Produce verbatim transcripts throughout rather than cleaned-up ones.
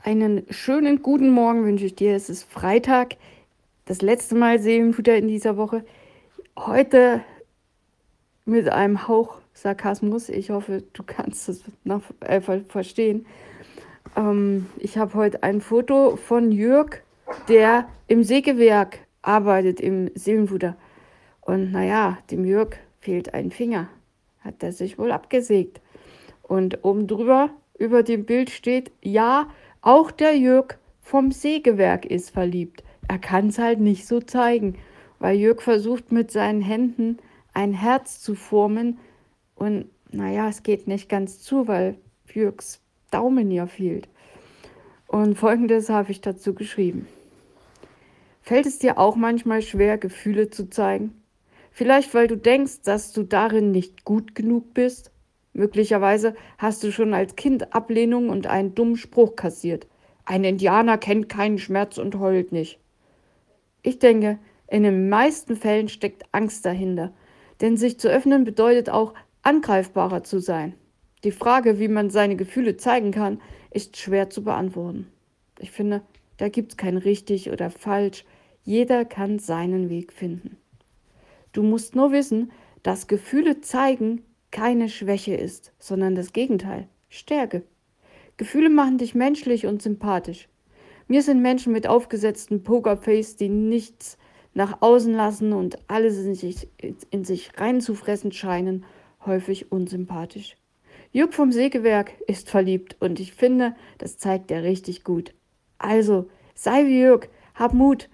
Einen schönen guten Morgen wünsche ich dir. Es ist Freitag, das letzte Mal Seelenfutter in dieser Woche. Heute mit einem Hauch Sarkasmus. Ich hoffe, du kannst es nach, äh, ver verstehen. Ähm, ich habe heute ein Foto von Jörg, der im Sägewerk arbeitet, im Seelenfutter. Und naja, dem Jörg fehlt ein Finger. Hat er sich wohl abgesägt. Und oben drüber, über dem Bild steht, ja, auch der Jörg vom Sägewerk ist verliebt. Er kann es halt nicht so zeigen, weil Jörg versucht mit seinen Händen ein Herz zu formen. Und naja, es geht nicht ganz zu, weil Jörgs Daumen ja fehlt. Und Folgendes habe ich dazu geschrieben. Fällt es dir auch manchmal schwer, Gefühle zu zeigen? Vielleicht, weil du denkst, dass du darin nicht gut genug bist? Möglicherweise hast du schon als Kind Ablehnung und einen dummen Spruch kassiert. Ein Indianer kennt keinen Schmerz und heult nicht. Ich denke, in den meisten Fällen steckt Angst dahinter. Denn sich zu öffnen bedeutet auch, angreifbarer zu sein. Die Frage, wie man seine Gefühle zeigen kann, ist schwer zu beantworten. Ich finde, da gibt es kein richtig oder falsch. Jeder kann seinen Weg finden. Du musst nur wissen, dass Gefühle zeigen keine Schwäche ist, sondern das Gegenteil, Stärke. Gefühle machen dich menschlich und sympathisch. Mir sind Menschen mit aufgesetztem Pokerface, die nichts nach außen lassen und alles in sich, in sich reinzufressen scheinen, häufig unsympathisch. Jörg vom Sägewerk ist verliebt und ich finde, das zeigt er richtig gut. Also, sei wie Jörg, hab Mut,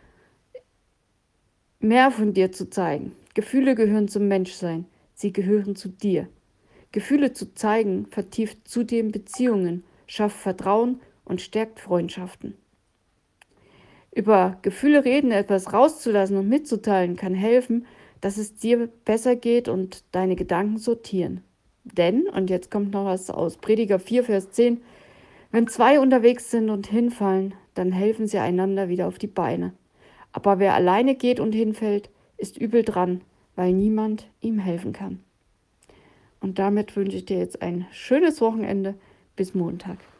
mehr von dir zu zeigen. Gefühle gehören zum Menschsein, sie gehören zu dir. Gefühle zu zeigen vertieft zudem Beziehungen, schafft Vertrauen und stärkt Freundschaften. Über Gefühle reden, etwas rauszulassen und mitzuteilen, kann helfen, dass es dir besser geht und deine Gedanken sortieren. Denn, und jetzt kommt noch was aus Prediger vier, Vers zehn, wenn zwei unterwegs sind und hinfallen, dann helfen sie einander wieder auf die Beine. Aber wer alleine geht und hinfällt, ist übel dran, weil niemand ihm helfen kann. Und damit wünsche ich dir jetzt ein schönes Wochenende. Bis Montag.